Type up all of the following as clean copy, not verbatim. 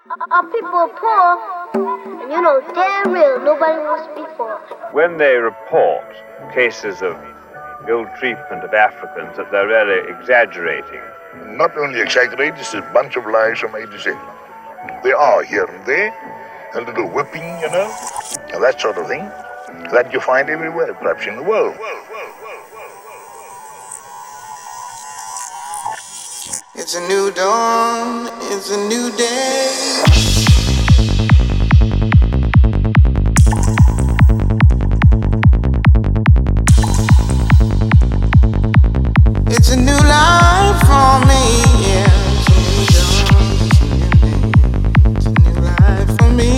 Our people are poor, and you know damn real nobody wants to be poor. When they report cases of ill treatment of Africans, that they're really exaggerating. Not only exaggerate, it's a bunch of lies from A to Z. They are here and there, a little whipping, and that sort of thing, that you find everywhere, perhaps in the world. It's a new dawn, it's a new day. It's a new life for me, yeah. It's a new life for me,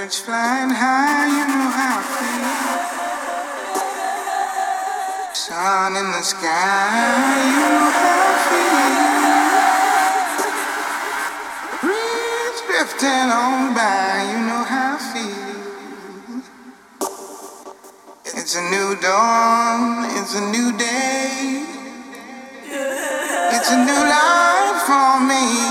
Birds flying high, you know how I feel. Sun in the sky, you know how I feel. Breeze drifting on by, you know how I feel. It's a new dawn, it's a new day. It's a new life for me.